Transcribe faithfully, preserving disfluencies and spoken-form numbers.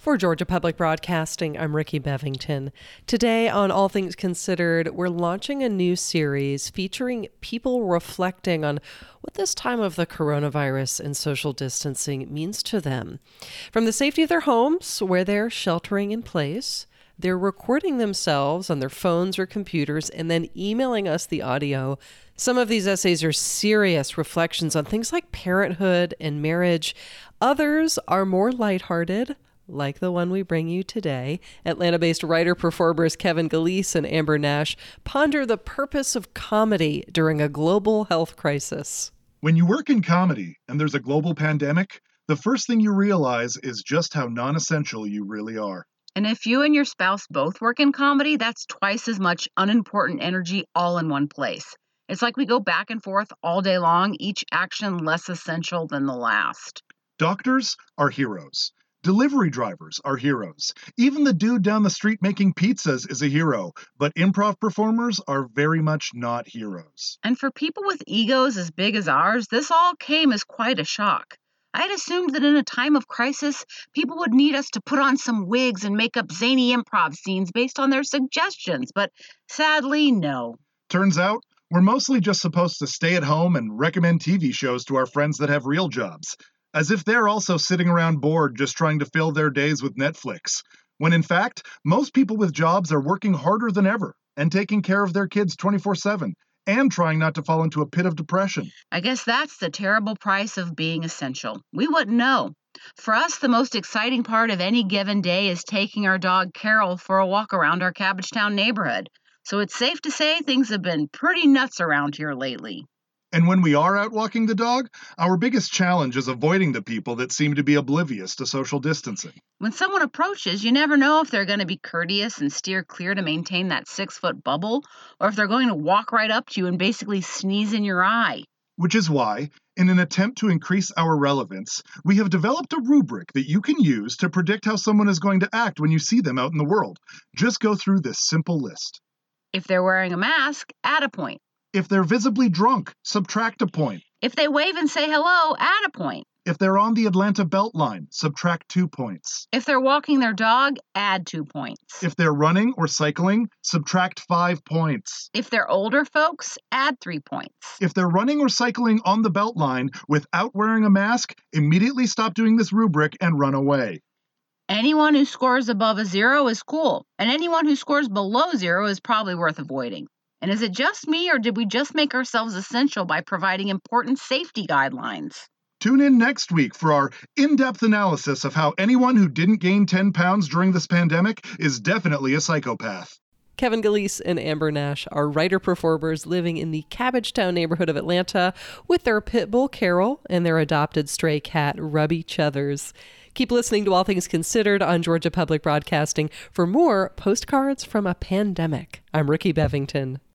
For Georgia Public Broadcasting, I'm Ricky Bevington. Today on All Things Considered, we're launching a new series featuring people reflecting on what this time of the coronavirus and social distancing means to them. From the safety of their homes, where they're sheltering in place, they're recording themselves on their phones or computers and then emailing us the audio. Some of these essays are serious reflections on things like parenthood and marriage. Others are more lighthearted, like the one we bring you today. Atlanta-based writer-performers Kevin Gillese and Amber Nash ponder the purpose of comedy during a global health crisis. When you work in comedy and there's a global pandemic, the first thing you realize is just how non-essential you really are. And if you and your spouse both work in comedy, that's twice as much unimportant energy all in one place. It's like we go back and forth all day long, each action less essential than the last. Doctors are heroes. Delivery drivers are heroes. Even the dude down the street making pizzas is a hero, but improv performers are very much not heroes. And for people with egos as big as ours, this all came as quite a shock. I had assumed that in a time of crisis, people would need us to put on some wigs and make up zany improv scenes based on their suggestions, but sadly, no. Turns out, we're mostly just supposed to stay at home and recommend T V shows to our friends that have real jobs, as if they're also sitting around bored just trying to fill their days with Netflix, when in fact, most people with jobs are working harder than ever and taking care of their kids twenty-four seven and trying not to fall into a pit of depression. I guess that's the terrible price of being essential. We wouldn't know. For us, the most exciting part of any given day is taking our dog Carol for a walk around our Cabbagetown neighborhood. So it's safe to say things have been pretty nuts around here lately. And when we are out walking the dog, our biggest challenge is avoiding the people that seem to be oblivious to social distancing. When someone approaches, you never know if they're going to be courteous and steer clear to maintain that six-foot bubble, or if they're going to walk right up to you and basically sneeze in your eye. Which is why, in an attempt to increase our relevance, we have developed a rubric that you can use to predict how someone is going to act when you see them out in the world. Just go through this simple list. If they're wearing a mask, add a point. If they're visibly drunk, subtract a point. If they wave and say hello, add a point. If they're on the Atlanta Beltline, subtract two points. If they're walking their dog, add two points. If they're running or cycling, subtract five points. If they're older folks, add three points. If they're running or cycling on the Beltline without wearing a mask, immediately stop doing this rubric and run away. Anyone who scores above a zero is cool, and anyone who scores below zero is probably worth avoiding. And is it just me, or did we just make ourselves essential by providing important safety guidelines? Tune in next week for our in-depth analysis of how anyone who didn't gain ten pounds during this pandemic is definitely a psychopath. Kevin Gillese and Amber Nash are writer-performers living in the Cabbagetown neighborhood of Atlanta with their pit bull Carol and their adopted stray cat Rubby Chuthers. Keep listening to All Things Considered on Georgia Public Broadcasting for more postcards from a pandemic. I'm Ricky Bevington.